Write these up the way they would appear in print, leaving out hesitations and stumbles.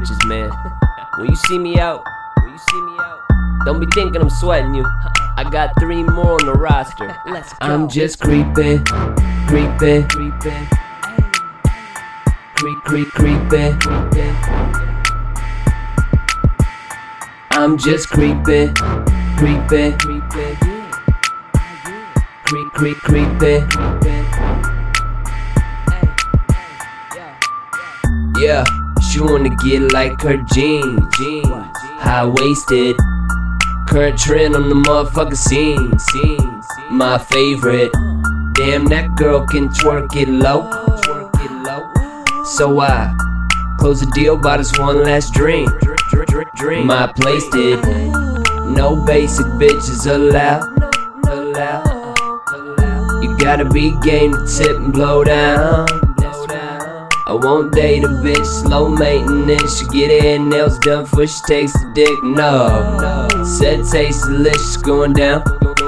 bitches, man. When you see me out, don't be thinking I'm sweating you. I got 3 more on the roster. Let's go. I'm just creeping. Creeping. I'm just creeping. Creeping. Yeah, she wanna get like her jeans, high-waisted, current trend on the motherfucking scene. My favorite, damn that girl can twerk it low. So I close the deal, buy this one last drink. My place did, no basic bitches allowed. You gotta be game to tip and blow down. I won't date a bitch, slow maintenance. She get her nails done before she takes the dick. No, said taste delicious, going down.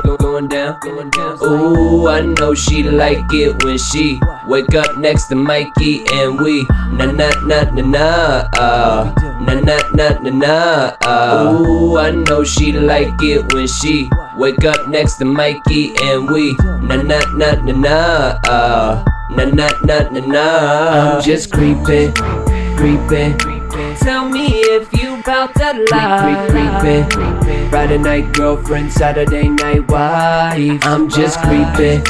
Ooh, I know she like it when she wake up next to Mikey and we na. Ooh, I know she like it when she wake up next to Mikey and we na. I'm just creeping. Tell me if you bout that lie. Creeping. Friday night girlfriend, Saturday night wife. I'm just creeping.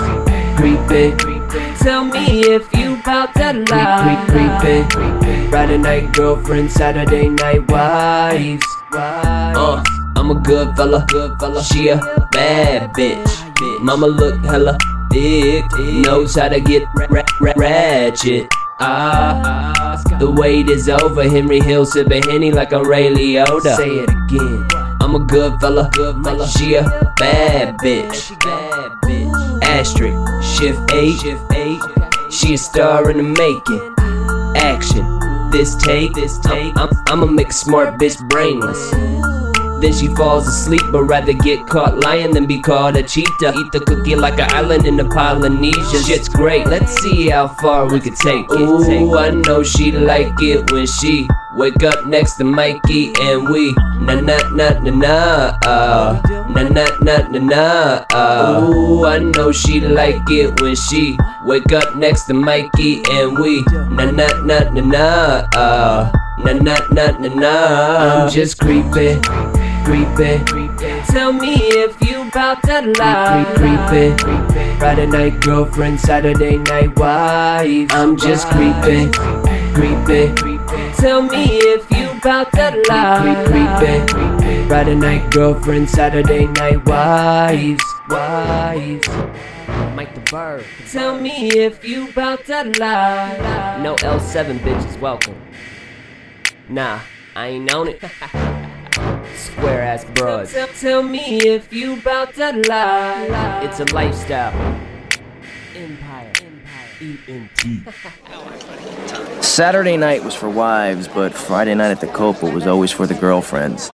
Tell me if you bout that lie. Creeping. Friday night girlfriend, Saturday night wives. I'm a good fella. She a bad bitch. Mama look hella thick, knows how to get ratchet. The wait is over. Henry Hill sipping Henny like I'm Ray Liotta. Say it again. I'm a good fella. She a bad bitch. Asterisk, shift 8. She a star in the making. Action, this take. I'ma make a smart bitch brainless. Then she falls asleep, but rather get caught lying than be called a cheetah. Eat the cookie like an island in the Polynesia. Shit's great, let's see how far we can take it. Ooh, I know she like it when she wake up next to Mikey and we na. Ooh, I know she like it when she wake up next to Mikey and we na. I'm just creeping. Tell me if you bout that lie. Creeping. Friday night girlfriend, Saturday night wife. I'm just creeping. Tell me if you bout that lie. Creeping. Friday night girlfriend, Saturday night wives. Mike the Bird. Tell me if you bout that lie. No L7 bitches welcome. Nah, I ain't on it. Square ass broads. Tell me if you bout that lie. It's a lifestyle. Empire. ENT. Saturday night was for wives, but Friday night at the Copa was always for the girlfriends.